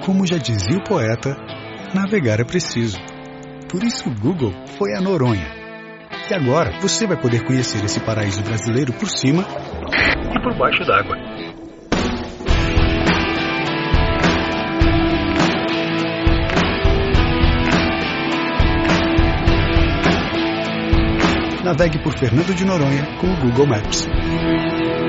Como já dizia o poeta, navegar é preciso. Por isso o Google foi a Noronha. E agora você vai poder conhecer esse paraíso brasileiro por cima e por baixo d'água. Navegue por Fernando de Noronha com o Google Maps.